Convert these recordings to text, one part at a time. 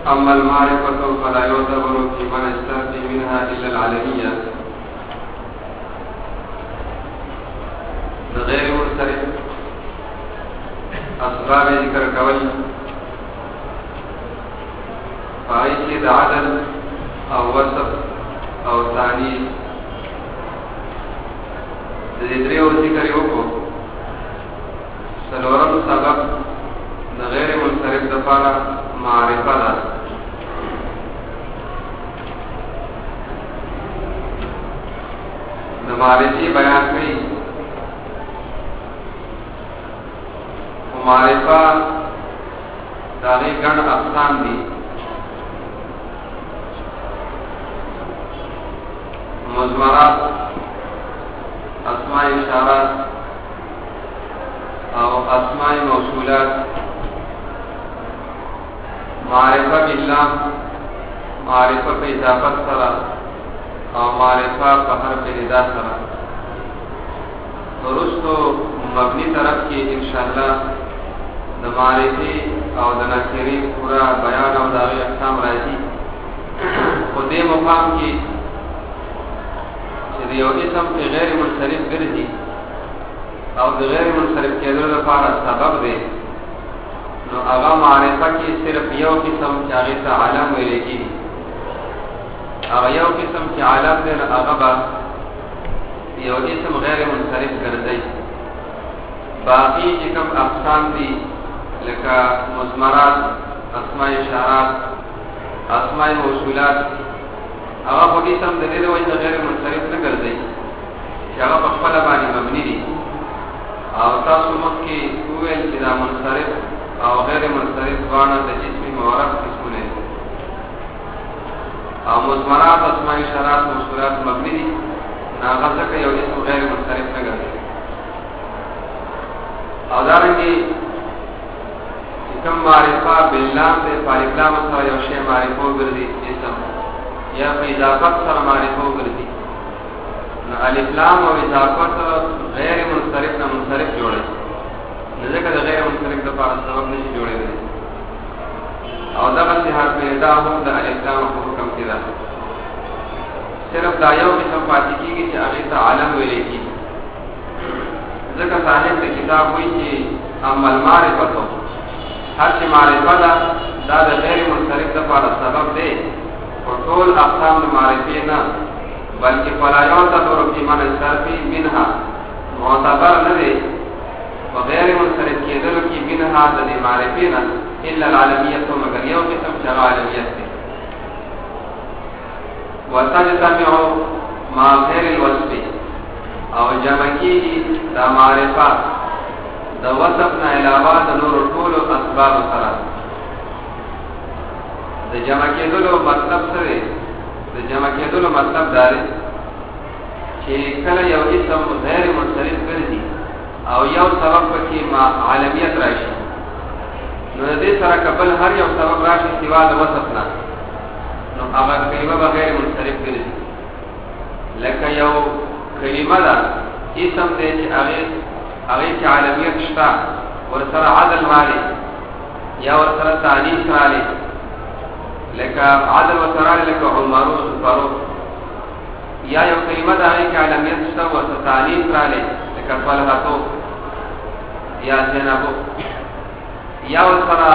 أما المعرفة فلا يعتبر في من استثني منها إلا العالمية غير منصرف اسباب ذکر کول پای کې د عدل او وصف او ثانی د دې دریو ذکر یو کو څلورم سبب د غیر منصرف لپاره معرفه ده د معرفي بیان کوي معرفه داغی گن اقسام دی مضمرات اسماء اشارات او اسماء موصولات معرفه بالله معرفه په اضافت سره او معرفه په حرف ندا سره ورستو مبنی طرف کې ان شاء الله د معرفي او د نکري پورا بیان او دغه اقسام راځي خو دې مقام کې چې یو اسم په غیر منصرف ګرځي او د غیر منصرف کېدو لپاره سبب دی نو هغه معرفه کې صرف یو قسم چې هغه ته عالم ویل کېږي هغه یو قسم چې عالم دی نو هغه به یو اسم غیر منصرف ګرځي باقی چې کوم اقسام دي لکه مضمرات اسماء اشارات اسماء موصولات هغه په دې سم د دې وجه غیر منصرف نه ګرځي چې هغه په خپل باندې مبني دي او تاسو مخکې وویل چې دا منصرف او غیر منصرف دواړه د جسم معرف قسمونه دي او مضمرات اسماء اشارات موصولات مبني دي هغه څنګه یو اسم غیر منصرف نه ګرځي او دارنګه کم معرفه باللام دے فالکلام سره یو شی معرفه ګرځي اسم یا په اضافت سره معرفه ګرځي نو الف لام او اضافت غیر منصرف نه منصرف جوړي ځکه د غیر منصرف لپاره سبب نشي جوړېدلی او دغه حرف ندا هم د الف لام په حکم کې ده صرف دا یو قسم پاتې کیږي چې هغه ته عالم ویل کېږي ځکه صاحب د کتاب وایي چې اما المعرفه هر چې معرفه ده دا د غیر منصرف لپاره سبب دی او ټول اقسام د معرفې نه بلکې فلایان ته ورته معنی صرفي منها معتبر نه دی او غیر منصرف کېدل کې منها د معرفې نه الا العالمیت مگر یو قسم چې عالمیت دی وتجتمع مع غیر الوصف او جمع کېږي دا معرفه د وصف نه علاوه د نور ټول اسباب سره د جمع کېدلو مطلب څه دی د جمع کېدلو مطلب دا دی چې کله یو اسم غیر منصرف ګرځي او یو سبب پکې ما عالمیت راشي نو د دې سره قبل هر یو سبب راشي سوا د وصف نه نو هغه کلمه به غیر منصرف ګرځي لکه یو کلمه ده اسم دی چې هغه چې عالمیت شته ورسره عدل مالي یا ورسره تانیث رالی لکه عدل ورسره لکه عمرو فاروق یا یو کلمه ده هغه چې عالمیت شته ورسره تانیث رالی لکه طلحه یا زینب یا ورسره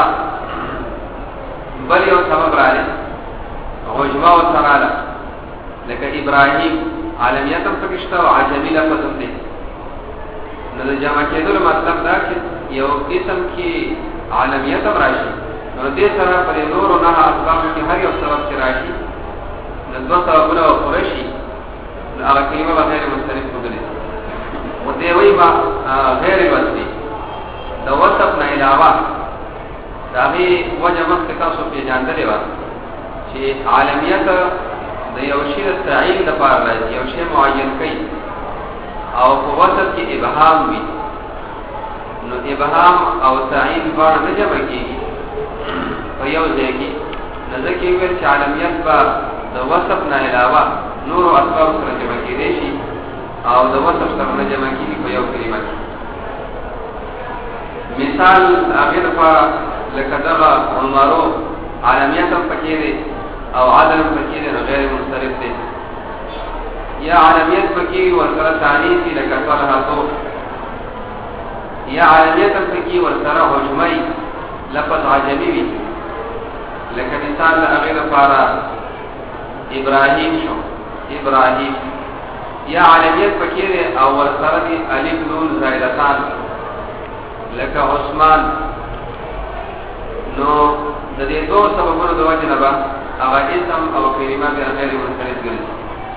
بل یو سبب رالی عجمه ورسره لکه ابراهیم عالمیت هم پکې شته او عجمي لفظ هم دی نو د جمع کېدلو مطلب دا چې یو اسم کې عالمیت هم راشي نو دې سره پر نورو نه اسباب کې هر یو سبب چې راشي نو دوه سببونه پوره شي نو هغه کلمه به غیر منصرف وګڼي او دې وایي با غیر وصفي د وصف نه علاوه دا به وجه مخکې تاسو پیژندلې وه چې عالمیت د یو شي د تعیین لپاره راځي یو شی معین کوي او په وصف کې ابهام وي نو ابهام او تعیین باندې نه جمع کیږي په یو ځای کې نو ځکه ویل چې عالمیت به د وصف نه علاوه نور اسباب سره جمع کېدای شي او د وصف سره نه جمع کیږي په یو کلمه کې مثال هغه لپاره لکه دغه عمرو عالمیت هم پکې دی او عدل هم پکې دی، غیر منصرف دی. یا عالمیت پکې ورسره ثانی دي لکه صلحاتو، یا عالمیت هم پکې ورسره حجمي لفظ عجمی وي لکه مثال د هغې لپاره ابراهیم شو، ابراهیم. یا عالمیت پکې دی او ورسره دي الف نون زائدتان لکه عثمان. نو د دې دوه سببونو د وجې نه به هغه اسم او کلمه بیا غیر منصرف ګرځي.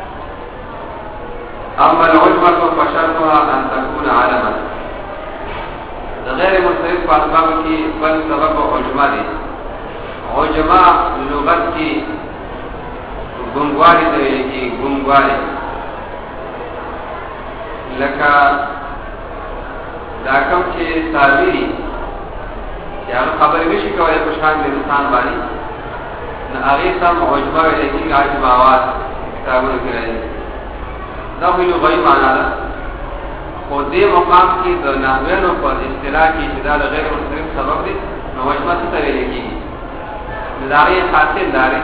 اما العجمة فشرطها ان تكون علما. د غیر منصرف په اسبابو کې بل سبب عجمه دی. عجمه لغت کې ګونګواري ته ویل کېږي، ګونګواري. لکه دا کوم چې تعبیري چې هغه خبرې نشي کولی په شان د انسان باندې، نو هغې ته هم عجمه ویلی کېږي. عجماوات کتابونو کې راځي. دا خو لغوي معنا ده، خو دې مقام کې د نحویانو په اصطلاح کې چې دا د غیر منصرف سبب دی، نو عجمه څه ته ویلی کېږي؟ نو د هغې حاصل دا دی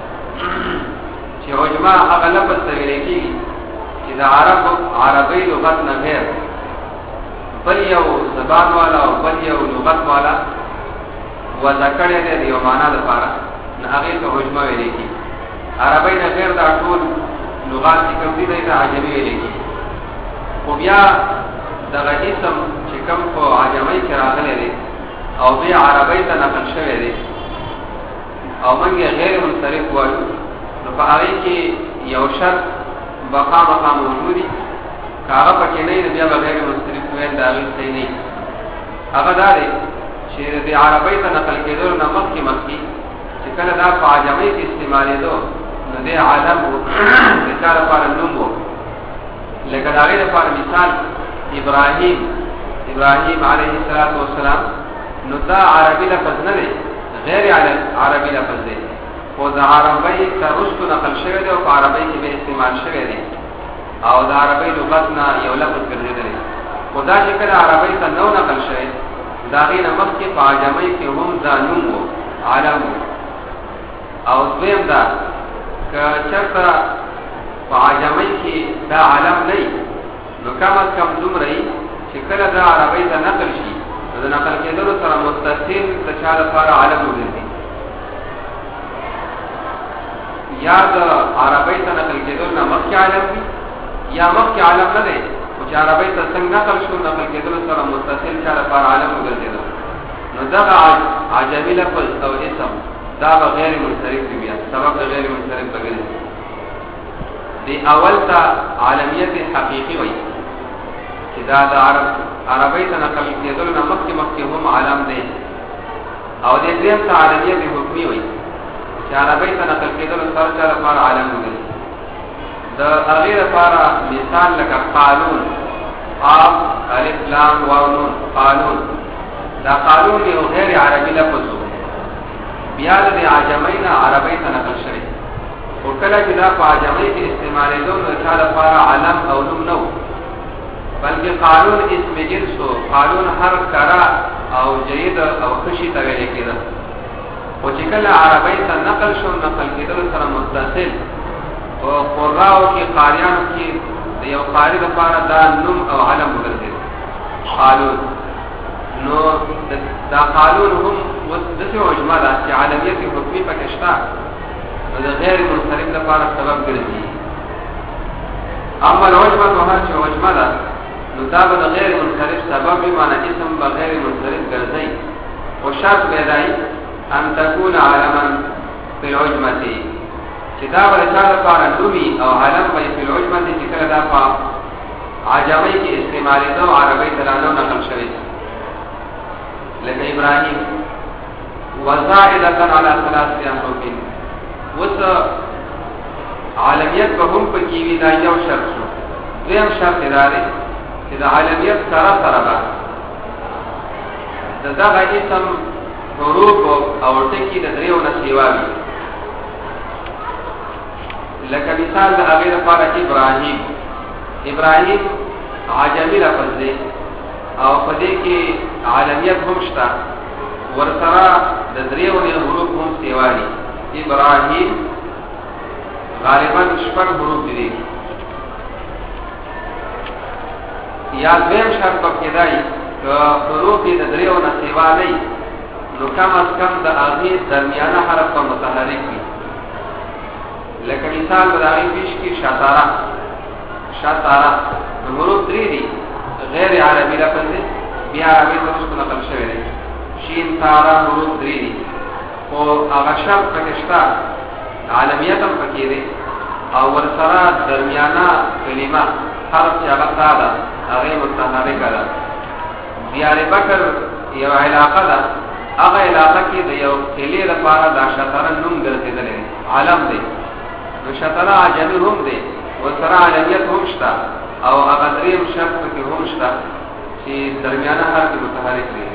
چې عجمه هغه لفظ ته ویلی کېږي چې د عربۍ لغت نه غیر بل یو زبان والا او بل یو لغت والا وضع کړی دی د یو معنا لپاره، نو هغې ته عجمه ویلی کېږي. عربۍ نه غیر دا ټول لغات چې کوم دي دی ته عجمي ویلی کېږي. خو بیا دغه اسم چې کوم په عجمۍ کې راغلی دی او بیا عربۍ ته نقل شوی دی او موږ یې غیر منصرف وایو، نو په هغې کې یو شرط بقا مقا موجودي. که هغه پکې نه وي نو بیا به غیر منصرف ویل د هغې صحیح نه وي. هغه دا دی چې د عربۍ ته نقل کېدلو نه مخکې چې کله دا په عجمۍ کې استعمالېدو نو دی عالم و د چا لپاره نوم و. لکه د هغې لپاره مثال ابراهیم علیه السلام، نو دا عربي لفظ نه دی، غیر عربي لفظ دی، خو د عربۍ ته وروستو نقل شوی دی او په عربۍ کې به استعمال شوی دی او د عربۍ لغت نه یو لفظ ګرځېدلی. خو دا چې کله عربۍ ته نو نقل شوی، د هغې نه مخکې په عجمۍ کې هم دا نوم و، عالم و. او دویم دا که چېرته په عجمۍ کې دا عالم نه وي، نو کم از کم دومره وي چې کله دا عربۍ ته نقل شي نو د نقل کېدلو سره متصل د چا لپاره عالم وګرځي. یا د عربۍ ته نقل کېدلو نه مخکې عالم وي، یا مخکې عالم نه دی خو چې عربۍ ته څنګه نقل شو نقل کېدلو سره متصل چا لپاره عالم وګرځېدو، نو دغه عجمي لفظ او اسم دا به غیر منصرف وي، بیا سبب د غیر منصرف به ګرځي. دی اول ته عالمیت حقیقي وي چې دا د عربۍ ته نقل کېدلو نه مخکې هم عالم دی، او د دویم ته عالمیت حکمي وي چې عربۍ ته نقل کېدلو سره چا لپاره عالم وګرځي. د هغې لپاره مثال لکه قانون، قاف الف لام واو نون، قانون. دا قانون یو غیر عربي لفظ و، بیا د عجمۍ نه عربۍ ته نقل شوی، خو کله چې دا په عجمۍ کې استعمالېدو نو چا لپاره علم او نوم نه و، بلکې قانون اسم جنس و. قانون هر کرا او جید او خشي ته ویل کېده، خو چې کله عربۍ ته نقل شو نقل کېدلو سره متصل په قراو کې قاریانو کې د یو قاري لپاره دا نوم او علم وګرځېد قانون. نو دا قانون هم داسې عجمه ده چې عالمیت حکمي پکې شته، نو د غیر منصرف لپاره سبب ګرځي. اما العجمه هر چې عجمه ده نو دا به د غیر منصرف سبب وي، معنی اسم به غیر منصرف ګرځي. خو شرط به دی ان تكون علما فی العجمه، چې دا به د چا لپاره نومي او علم به فی العجمه چې کله دا په عجمۍ کې استعمالېده او عربۍ ته رانه نقل شوی، لکه ابراهیم. وزائدة على ثلاثة أحرف. وس عالمیت به هم پکې وي، دا یو شرط شو. دویم شرط دا دی چې د عالمیت سره به د دغه اسم حروف او ټکي د دریو نه سیوا وي. لکه مثال د هغې لپاره ابراهیم عجمي لفظ دی او په دې کې عالمیت هم شته، ورسره د دریونه حروف هم سیواری ابراهیم غالبا شپږ حروف دي یا دویم شرط پکې دی که حروف د دریونه سیوا نه نو کم از کم د هغې درمیانه حرف په متحرک وي لکه مثال به د هغې پیش کې شطاره نو حروف درې دي غیر عربي لفظ دی بیا عربي ته وروسته نقل شوی دی شین تاره حروف درې دي خو هغه شرط پکې شته عالمیت هم پکې دی او ورسره درمیانه کلمه حرف چې هغه تا ده هغې متحرکه ده دیار بکر یو علاقه ده هغه علاقه کې د یو قلعې لپاره دا شطره نوم ګرځېدلی دی عالم دی نو شطره عجمي هم دی ورسره عالمیت هم شته او هغه درېیم شرط پکې هم شته چې درمیانه حرف متحرک دی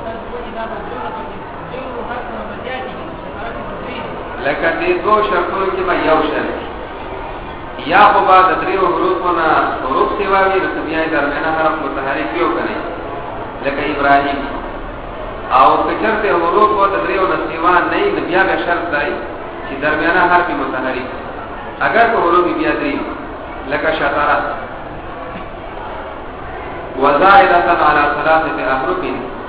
لکه دې دوه شرطونو کې به یو شرط یا خو به د دریو حروفو نه حروف سیوا وي نو بیا یې درمیانه حرف متحرک وي او که نه لکه ابراهیم او که چېرته حروفو د دریو نه سیوا نه وي نو بیا به شرط دی چې درمیانه حرف متحرک اگر که حروف بیا درې لکه شطره وزائدة على ثلاثة أحرف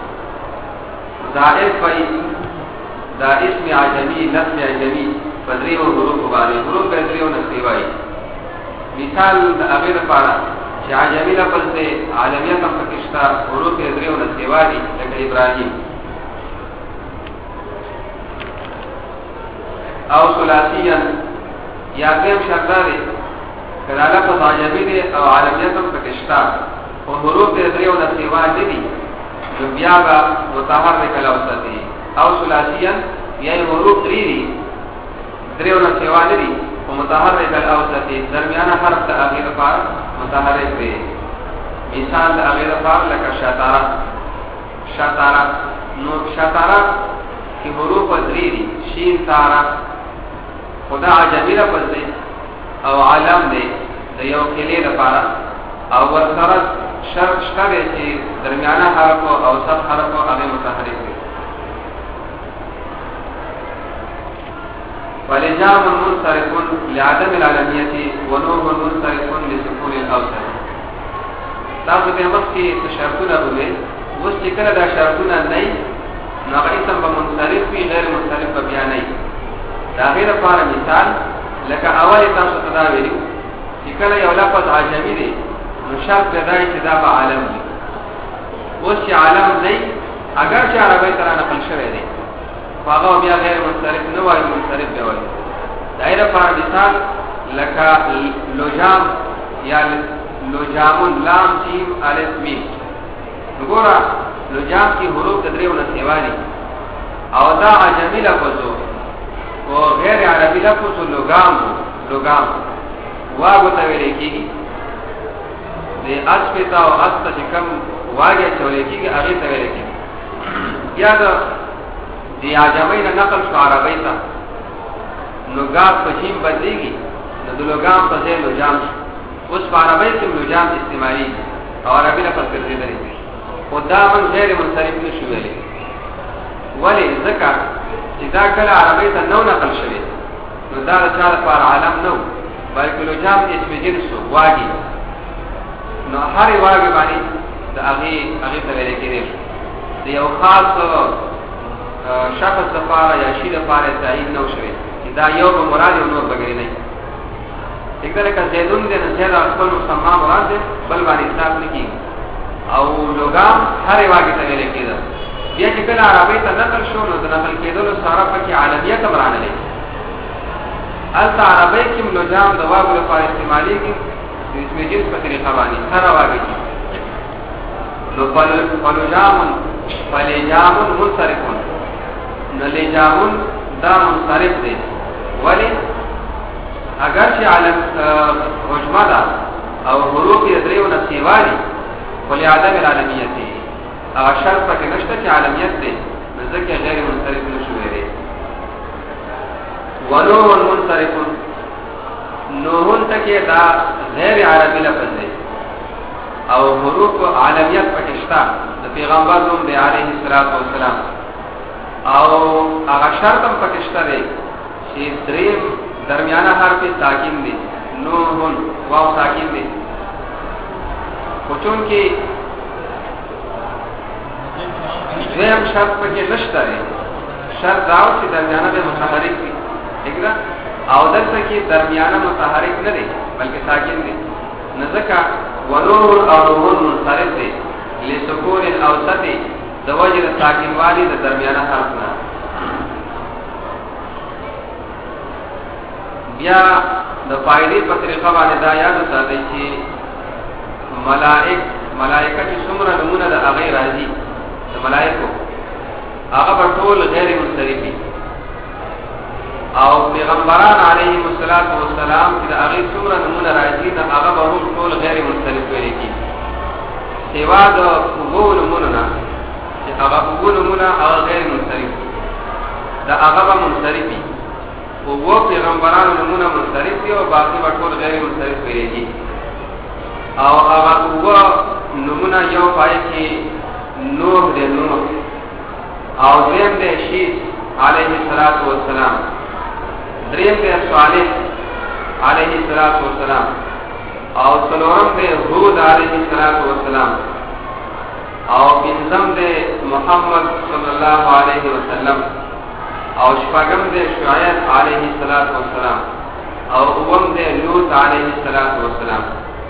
زائد فی دا اسم عجمی نسم عجمی فدریو حروف بانی حروف بدریو نسیوائی مثال دا اغیر پارا چه عجمی لفظ دے عالمیت هم پکشتا حروف بدریو نسیوائی لکه ابراهیم او ثلاثیا یا دیم شرطا دے کدا لفظ عجمی دے او عالمیت هم پکشتا و حروف بدریو نسیوائی دی جو بیا با متحرک لوسط دی او ثلاثیا یا حروف درې دي دریونه سیوا نه دي او متحرک الاوسط درمیانه حرف د هغې لپاره متحرک دی مثال د هغې لپاره لکه شطاره نو شطاره کې حروف درې دي شین تاره خو دا عجمي لفظ دی او علم دی د یو قلعې لپاره او ورسره شرط شته دی چې درمیانه حرف او اوسط حرف هغې متحرک دی ولجام منصرف لعدم العالمية ونوع منصرف لسكون الأوسط تاسو به مخکې شرطونه وې اوس چې کله دا شرطونه نه وي نو هغه اسم به منصرف وي غیر منصرف به بیا نه وي د هغې لپاره مثال لکه اول تاسو ته دا ویلي چې کله یو لفظ عجمي دی نو شرط به دا چې دا به عالم وي اوس چې عالم نه وي اگر چې عربۍ سره نقل شوی دی فاغا بیا غیر منصرف نو وای منصرف دی وای دایره پر مثال لکا لوجام یا لوجام لام جیم الف میم وګورا لوجام کی حروف د دریو نه سیوالي او دا عجمی لفظ او غیر عربی لفظ لوگام واغو ته ویل کیږي د اسپتا او است چې کوم واګه چولې کیږي هغه ته ویل کیږي یا دا دی عجمین نقل شو عربی تا نگاب پشیم بدلیگی ندو لگام پزیر لجام شو اس پا عربی کم لجام استعمالی او عربی لفظ کرده داری خود دا من غیر منصرف نشو ویلی ولی ذکر چی دا کل عربی تا نو نقل شوی نو دا دا چال پار عالم نو بلکه لجام اسم جنسو واگی نو هر واگی بانی دا اغی تغیره کرده شو دا یو خاص شخص لپاره یا شی لپاره تعیین نو شوی چې دا یو به مراد او نور بغیر نه دغه لکه زیدون د نزل خپل مسما مراد بل باندې حساب نه کیږي او لوګام هر واګه ته ویل کېده بیا چې کله عربی ته نقل شو نو د نقل کېدلو سره پکې عالمیت برانه لري البته عربی کې لوګام د واګو لپاره استعمالي کې د اسم جنس په طریقه باندې هر واګه کې لو فلجام منصرفون نلجامون دا منصرف دی ولی اگر چې عالم حجمه ده او حروف یې دریو نه سیوالي ولی عدم العالمیت دی او شرط پکې نشته چې عالمیت دی نو ځکه غیر منصرف نشو ویلی ونوع منصرف نوحون تکې دا غیر عربي لفظ دی او حروف عالمیت پکې شته د پیغمبر نوم دی علیه السلام او هغه شرط هم پکشته دی چې دریم درمیانه حرف ساکن دی نون واو ساکن دی خو چون کې دویم شرط پکې نشته دی شرط داو چې درمیانه به متحرک وي وګوره او دلته کې درمیانه متحرک نه دی بلکې ساکن دی نزدکا ونور او نور منصرف دی لسکون الاوسط د وجه ساکن والی د درمیانه حرف نه بیا د فائدې په طریقه باندې دا یاد ساتئ چې ملائکه چې څومره نمونه د هغه راځي د ملائکو هغه په ټول غیر منصرفي او پیغمبران علیهم الصلاۃ والسلام چې د هغه څومره نمونه راځي د هغه به هم ټول غیر منصرف ویل کیږي سوا د قبول نمونه نه چې هغه قبول نمونه هغه غیر منصرف د هغه به منصرفي او وو پیغمبرانو نمونه منصرف دي او باقي به ټول غیر منصرف ویل کیږي او هغه وو نمونه یو پای کې نوح دې نوح او دیم دې شیث علیه الصلاۃ والسلام دریم دې صالح علیه الصلاۃ والسلام او څلورم دې هود علیه الصلاۃ والسلام او پنځم دې محمد صلی الله علیه وسلم او شپږم دې شعیب علیه الصلاۃ والسلام او اوم دې لوط علیه الصلاۃ والسلام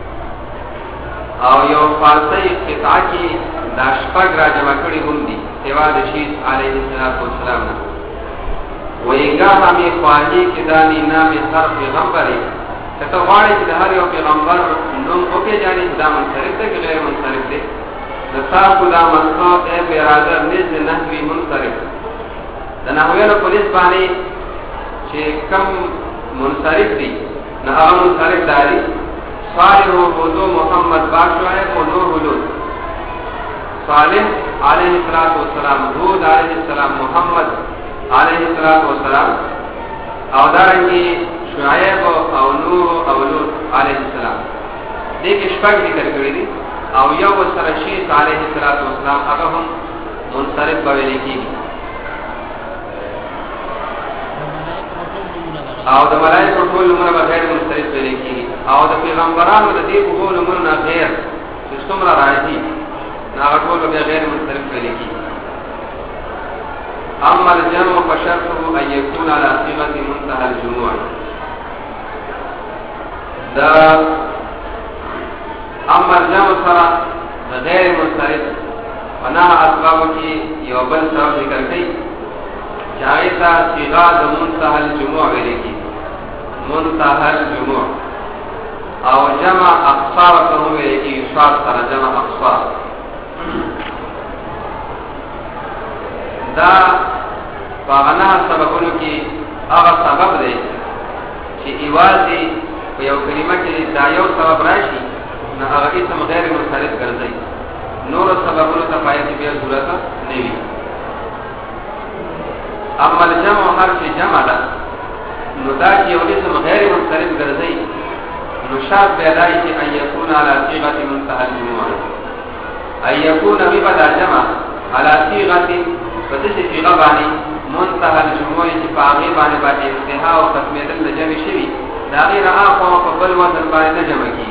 او یو فارسی قطعه کې دا شپږ را جمع کړي هم دي سوا د شیث علیه السلام نه ویګه همې خواهی کې دانی نام هر پیغمبري کته غواړي چې د هر یو پیغمبر نوم او کې ځاني دا منصرف دی غیر منصرف دی د تاسو دا منصوب ای برادر نزد نحوی منصرف د نحویانو پولیس باندې چې کم منصرف دي نه هغه منصرف داري صالح و محمد باشوائے و نوح لوط صالح علیہ السلام هود علیہ السلام محمد علیہ السلام او دارنگی شعیب او نوح او لوط علیہ السلام دیکھ شپک ذکر کری دی او یو سرشیط علیہ السلام اگر هم منصرف بویلی کی او د ملائکه ټول نمونه بغیر منصرف ویل کی او د پیغمبرانو د دې په ټول نمونه غیر چې څومره راځي هغه ټول بغیر منصرف ویل کی اما الجمع فشرطه ان يكون على صيغه منتهى الجموع دا اما الجمع سره غیر منصرف ونا اسباب کی یو بل سبب ذکر کړي جائزہ صيغه د منتهى الجموع ویل کی منتهى الجموع او جمع اقصار ته ویل کی صاد سره جمع اقصار دا باغنا سببونو کی هغه سبب دی چې ایوازي په یو کلمه کې دا یو سبب راشي نه هغه اسم غیر منصرف ګرځي نور سببونو ته پای کې بیا ضرورت نه وي اما الجمع حرف جمع ده نو دا چې یو اسم غیر منصرف ګرځي نو شرط پیدا شي ان يكون على صيغه منتهى الجموع ان يكون بدا جمع على صيغه فدې صيغه باندې منتهى الجموع چې باغی باندې انتها او تسمیه د جمع شوی دا غیر اخو په بل وزن باندې جمع کی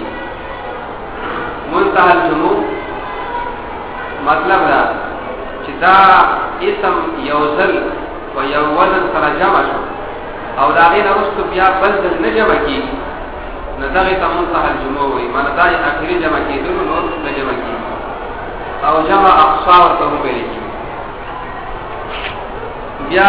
منتهى الجموع مطلب دا چې دا اسم یوزل و یو وزن سره جمع شو او دا غیر وروسته بیا بل نه جمع کی نه دا غیر منتهى الجموع وي معنی دا اخري جمع کیدل نو نه جمع کی او جمع اقصار ته ویل کی بیا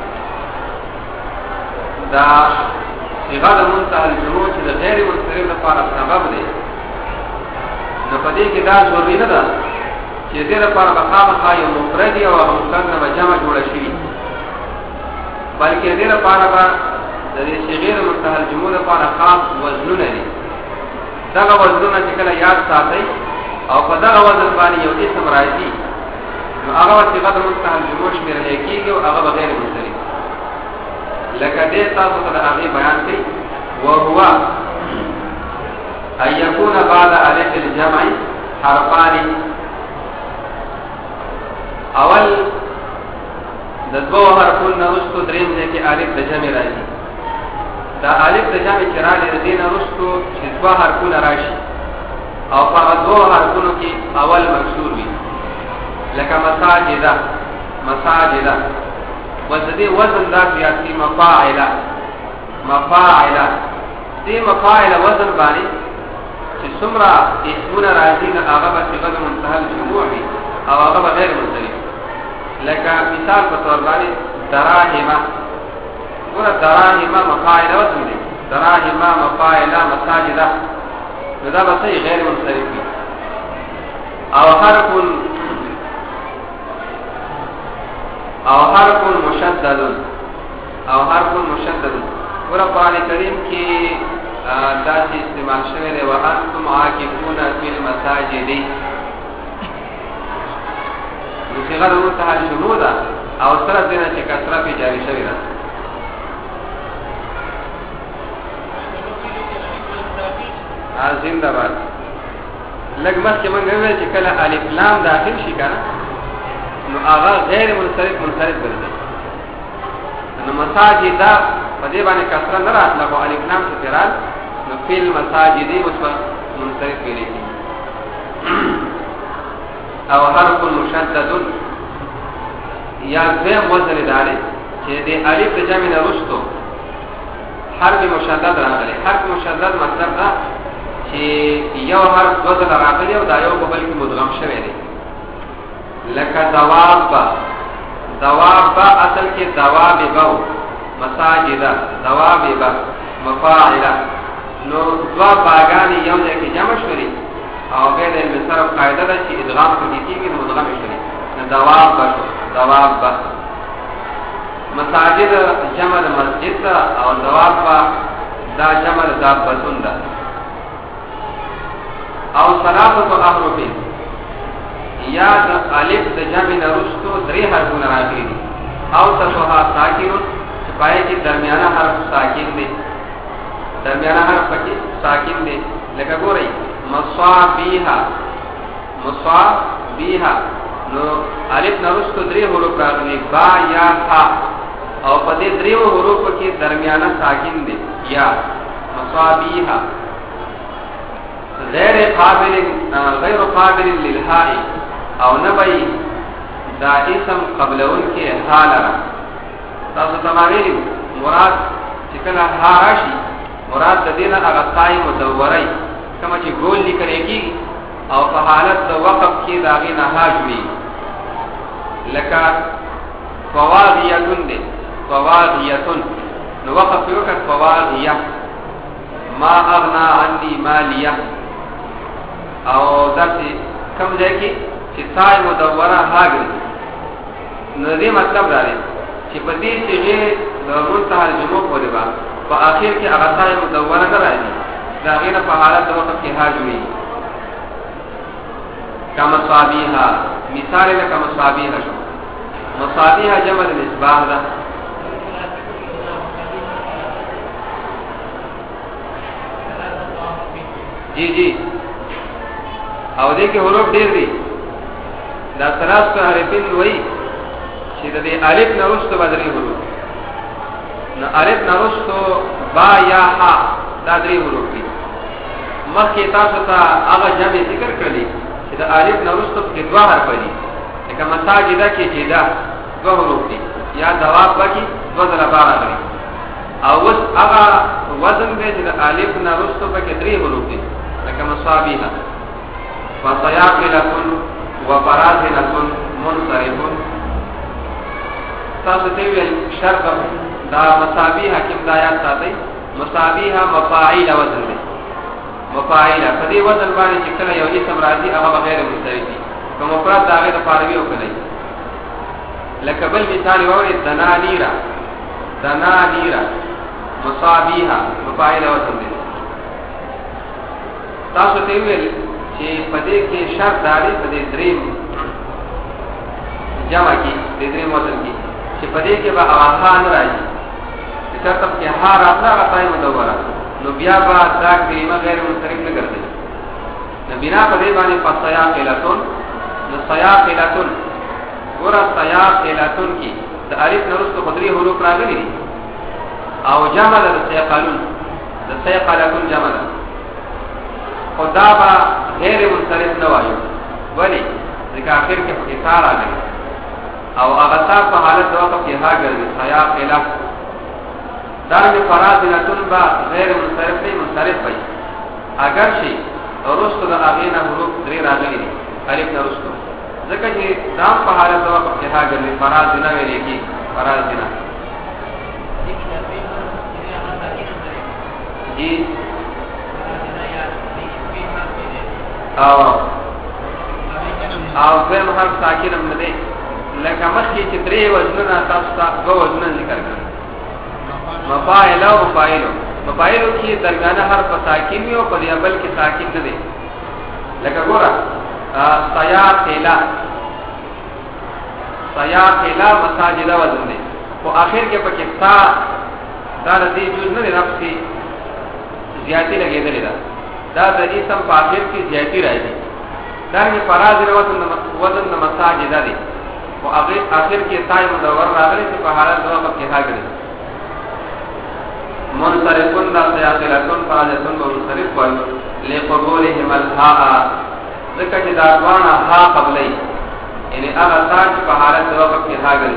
دا صيغه د منتهى الجموع چې د غیر منصرف لپاره سبب دی نو په دې کې دا ضروري نه ده چې دې لپاره بخامخا یو مفرد او مثنى جمع جوړ شي بلکې دې لپاره د دې صيغه د منتهى الجموع لپاره خاص وزنونه دي دا وزنونه چې کله یاد ساتي او په دا وزن باندې یو اسم راځي نو هغه صيغه د منتهى الجموع شمیرل کېږي او هغه بغیر منصرف لکه دې تاسو ته هغه بیان کړي او هو ان يكون بعد الف الجمع حرفان اول د دوه حرفونو نرستو دریم ځای کې الف د جمع راځي. دا الف د جمع چې راځي د دې نرستو چې دوه حرفونه راشي او په دوه حرفونو کې اول مکسور وي لکه مساجده مساجده وزدي وزن دا سیاسی مفاعله مفاعله دې مفاعله وزن باندې چې څومره اسمونه راځي نه هغه به صيغه منتهى الجموع وي او هغه به غیر منصرف. لکه مثال په تور باندې دراهم ګوره دراهم مفاعله وزن دي دراهم مفاعله مساجده نو دا به صحیح غیر منصرف وي. او حرف مشدد او حرف مشدد ګوره قرآن کریم کې داسې استعمال شوی دی وانتم عاکفون فی المساجد نو صيغه د منتهى الجموع ده او سره دینه چې کسره په جاری شوی ده. زنده باد لږ مخکې موږ ویل چې کله الف لام داخل شي کنه نو هغه غیر منصرف ګرځي. نو مساجد په دې باندې کسره نه راتله او الف لام څخه رات نو فعل مساجد مثبت منصرف ویل کی. او حرف مشدد یا دیم وزن داره چې د الف د جمع نه وروسته حرف مشدد راغلی. حرف مشدد مطلب دا چې یو حرف دوه ځله راغلی او دا یو په بل کې مدغم شوی دی. لکه دواب دواب اصل کې دواب بو مساجد دواب با مفاعله نو دوا باغانی یو ځای کې جمع شوري او به د مثال قاعده ده چې ادغام کوي کېږي نو مدغم شوري نو دواب با مساجد جمع د مسجد او دواب دا جمع د دابتون ده. او ثلاثه احرف یا د الف د جمع نه وروسته درې حرفونه راغلي دي او تصحا ساکن چې پای کې درمیانه حرف ساکن دی درمیانه حرف پکې ساکن دی. لکه ګورئ مصابيها نو الف نه وروسته درې حروف راغلي با یا ها او په دې درې حروف کې درمیانه ساکن دی یا مصابيها غیر قابل للهاء او نبی دا اسم قبلون کې حال را تاسو تمامي مراد چې کله ها راشي مراد د دینه هغه قای مدورای کما چې ګول لیکل کېږي او په حالت د وقف کې داغه نه ها جوړي لکه فواضیتون دي فواضیتون نو وقف یو کړ فواضیه ما اغنا عني ماليه او داسې کوم ځای کې چې تای مدوره هاګل نو دې مطلب راځي چې په دې چې د منتهى الجموع په لبا په اخر کې هغه تای مدوره نه راځي دا غیر په حالت د وخت کې هاجوي کما صابيها مثال له کما صابيها شو مصابيها جمع المصباح ده جی او دې کې حروف ډېر دي دا ثلاثه حرفین وای چې د الف نه وروسته بدري حروف نو الف نه وروسته با یا ها دا درې حروف دي. مخکې تاسو ته هغه جمع ذکر کړلی چې د الف نه وروسته کې دوه حرف دي لکه مساجده کې جدا دوه حروف دي یا دواب کې دوه ځله با راغلي او اوس هغه وزن به د الف نه وروسته کې درې حروف دي لکه مصابيها وصياقلة وبراذنة منصرف. تاسو ته ویل شرط دا مصابيها کوم دایات ساتي مصابيها مفاعيل وزن دي مفاعيل په دې وزن باندې چې کله یو اسم راځي هغه غیر منصرف دي کوم مفرد دا غیر فاروي او کله لکه بل مثال وره دنانيرا مصابيها مفاعيل وزن دي. تاسو ته ویل چې په دې کې شرط داري په دې دریم جمع کې دې دریم وزن کې چې په دې کې به هغه نه راځي چې تاسو کې ها راځه غټای مدوره نو بیا به دا کلمه غیر منصرف نه ګرځي نو بنا په دې باندې فصیا قلتون نو صیا قلتون ګور صیا قلتون کې د الف نرست قدري حروف راغلي او جمع د سيقالون د سيقالون جمع خدا با غیر منصرف نه وایو ولی ځکه اخر کې په اثار راغلی او هغه تاسو په حالت د وقف کې ها ګرځي سياقلا دارنګ فرازنتون با غیر منصرف نه منصرف وي اگر شي ورستو د اغینا حروف درې راغلي دي الف نه ورستو ځکه چې دا په حالت د وقف کې ها ګرځي فرازنه ویل کی فرازنه جی او زم حرف ساکن هم نه لکه مخکې چې درې وزنونه تاسو ته دوه وزنونه ذکر کړل مفاعل او مفاعل کې درګانه حرف ساکن یو په دې بل کې ساکن نه دی لکه ګوره سیاقلا مساجد وزن دی او اخر کې پکې تا دا دې جز نه نفسي زیاتی لګېدلې دا د اسم په اخر کې زیاتی راځي دا نه فراز وزن د مساجد دی او اخر کې تای مدور راغلي چې په حالت د وقف کې راغلي منصرفون دا سیاقلتون فرازتون و منصرف وایو لقبولهم الهاء ذکر چې دا وانا ها قبلی یعنی هغه تاج په حالت د وقف کې راغلي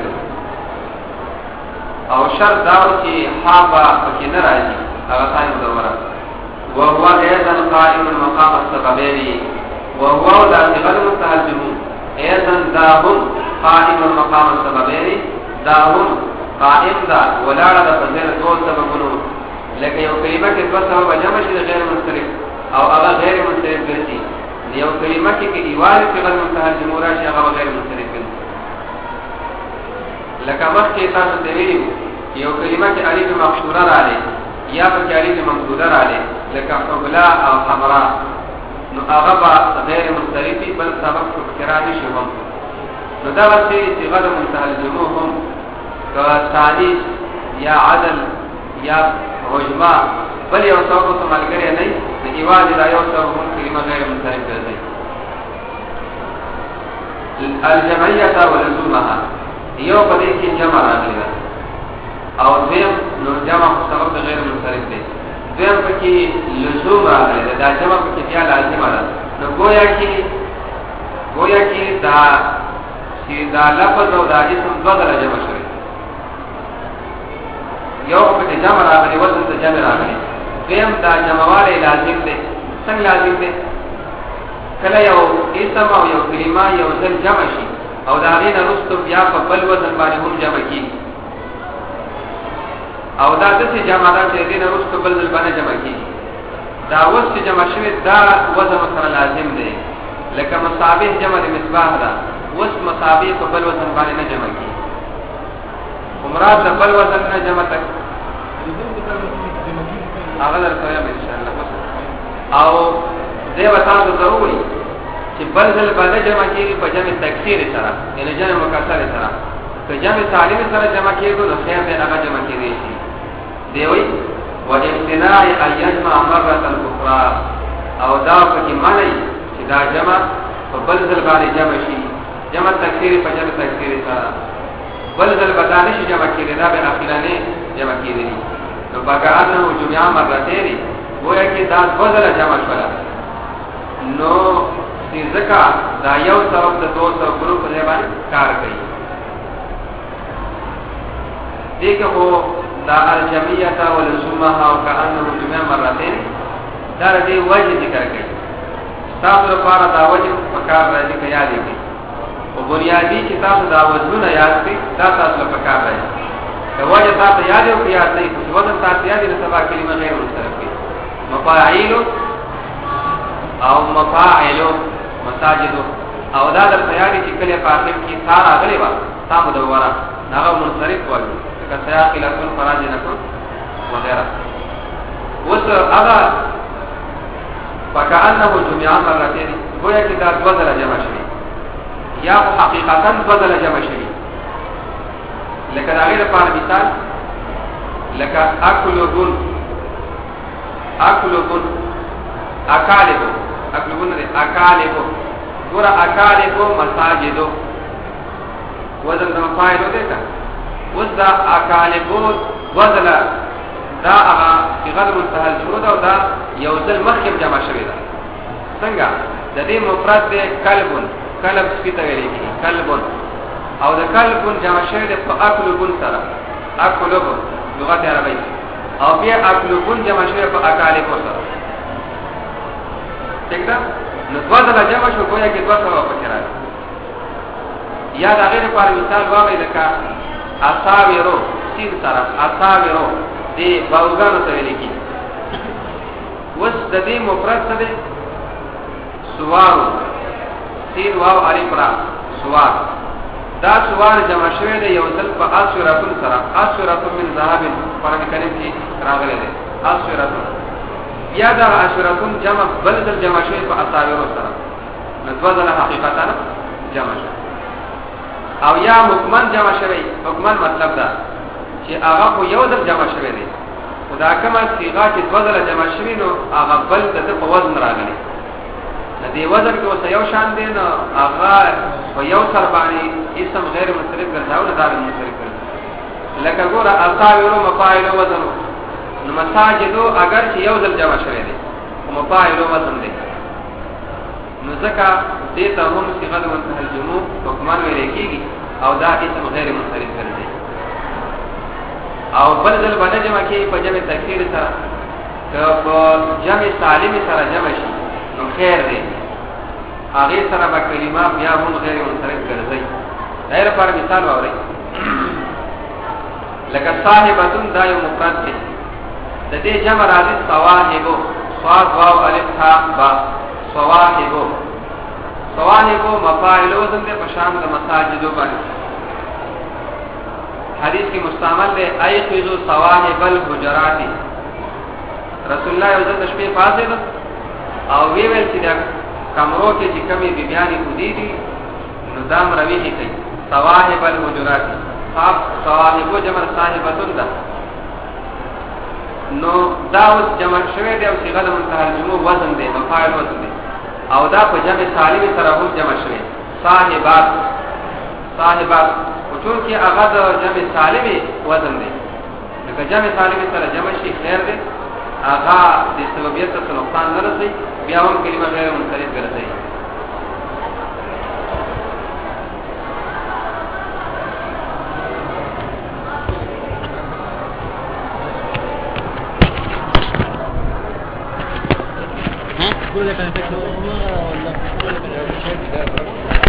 او شرط داو چې ها با پکې نه راځي هغه تای مدور وهو ايضا قائم مقام السببين وهو لا صغر مستهجمون ايضا داهم قائم مقام السببين داهم قائم دا ولاړه د فضل دو سببونو لکه یو کلمه کې دوه سبب جمع شي غیر منصرف او هغه غیر منصرف ګرځي یو کلمه کې ایوال په غیر مستهجم راشي هغه غیر منصرف ګرځي لکه مخکې تاسو ته ویلو یو کلمه کې الف مقصوره راځي یا په الف ممدوده راځي لکه حبلا او حمراء نو هغه غیر منصرفي بل سبب فکرانی شي هم نو دا واسي صيغه منتهجمو هم کثالث یا عدل یا حجما بل یو څوک ته ملګری نه دی ایواز دا یو څوک هم کلمه غیر منصرف ګرځي الجمعيه ولزومها یو په دې کې جمع راغلی او دیم نو جمع سبب غیر منصرف دی دیم په کې لزوم راغلی دا جمع په کې بیا لازم ده نو گویا کې دا لفظ او دا اسم دوه ځله جمع شوی یو په جمع راغلی وزن ته جمع راغلی دیم دا جمعواله لازم دی څنګه لازم دی کله یو اسم او یو کلمه یو ځل جمع شي او دا غینه رستو بیا په بل وزن باندې هم جمع کیږي او دا د څه جمع ده چې دینه رستو بل ځل باندې جمع کیږي دا وس چې جمع شوی دا وزن سره لازم دی لکه مصابيح جمع د مصباح ده وس مصابيح په بل وزن باندې نه جمع کیږي مراد د بل وزن نه جمع تک هغه درته ان شاء الله او دې وتاو ضروري چې بل ځل باندې جمع کیږي په جمع تکثیر سره یعنی جمع مکسر سره که جمع سالم سره جمع کیږي نو خیر دې هغه جمع کیږي دی وی و امتناع ان يجمع مره اخرى او دا پکې معنی چې دا جمع په بل ځل باندې جمع شي جمع تکثیر په جمع تکثیر سره بل ځل بدانه شي جمع کیږي دا به اخیرانه جمع کیږي نو بګانه جمع مرتين گویا کې دا بدل جمع شولا نو ځکه دا یو سبب د دوه سبب ګروپ په باندې کار کوي دغه هو دا الجمعيه ولزومها وكانه جمع مرتين دا دې وجه ذکر کوي تاسو لپاره دا وجه پکار راځي کیا دي او بنیادی چې تاسو دا وجهونه یاد کړئ دا تاسو لپاره پکار راځي دا وجه تاسو یاد او یاد نه کوي وزن تاسو یاد نه سبا کلمه غیر مسترک مفاعیل او مفاعل مساجد او دا د تیاری چې کله په اخر کې سارا غلې وا تاسو دواره هغه منصرف وایي که سیاقلتون فراجنتون وغیرہ اوس هغه فكأنه جمع مرتين گویا کې دا دوه ځله جمع شوی یا حقیقتا دوه ځله جمع شوی لکه دا غیر په مثال لکه اکلون اکالبو ګور اکالبو مساجدو وزن د فاعل دی کا وذا اکالبون وذلا دا هغه په غیر منتهى الجمود او دا یو ځل مخکې جمع شوی دا څنګه د دې مفرد د کلبون کلب سپیته ویل کی کلبون او د کلبون جمع شوی د اکلبون سره اکلبون لغت عربی او بیا اکلبون جمع شوی په اکالبون سره څنګه نو وذلا جمع شو کویا کې دوه سره پکې راځي یا دا غیر پر مثال واغې لکه اصاویرو سین سره اصاویرو دی باوګانو ته ویل کی وس د دې مفرد څه دی سوار سین واو الف را سوار دا سوار جمع شوی دی یو ځل په اسوراتن سره اسوراتن من ذهب قرآن کریم کې راغلی دی اسوراتن یا دا اسوراتن جمع بل ځل جمع شوی په اصاویرو سره نو ځل حقیقتا جمع شوی او یا حکمان جمع شوی حکمان مطلب دا چې هغه خو یو ځل جمع شوی دی خدا کومه صيغه چې دوه ځله جمع شوی نو هغه بل د په وزن راغلی د دې وزن کې اوس یو شان دی نو هغه په یو سر باندې اسم غیر مصرف ګرځاو نه دا مصرف ګرځي لکه ګوره اصاویرو مفاعل وزن نو مساجدو اگر چې یو ځل جمع شوی دی او مفاعل وزن دی نو ځکه دې ته هم صيغه د منتهى الجموع حکمان ویل کېږي او دا اسم غیر مصرف ګرځي او بل ځل باندې جمع کې په جمع تکثیر سره که په جمع سالم سره جمع شي نو خیر دی هغه سره به کلمه بیا هم غیر منصرف ګرځي غیر پر مثال ووري لکه صاحبتون دا یو مفرد دی د دې جمع راځي صواحبو صاد واو الف ها با صواحبو صواحبو مفاعل وزن دې په شان د مساجدو باندې حدیث کی مستعمل دے ایقظو صواحب الحجرات رسول الله یو ځل شپې فاصل او وی ویل چې دا کمرو کې چې کمی بیبیانی خودی دي نو دام روي هي کوي صواحب الحجرات صواحب جمع صاحبتون ده نو دا اوس جمع شوی دی او صيغه د منتهى الجموع وزن دی مفاعل وزن دی او دا په جمع سالم سره هم جمع شوی صاحبات صاحبات چون کې هغه د جمع سالم وزن دی لکه جمع سالم سره جمع شي خیر دی هغه د سببیت ته نقصان نه رسي بیا هم کلمه غیر منصرف ګرځي ها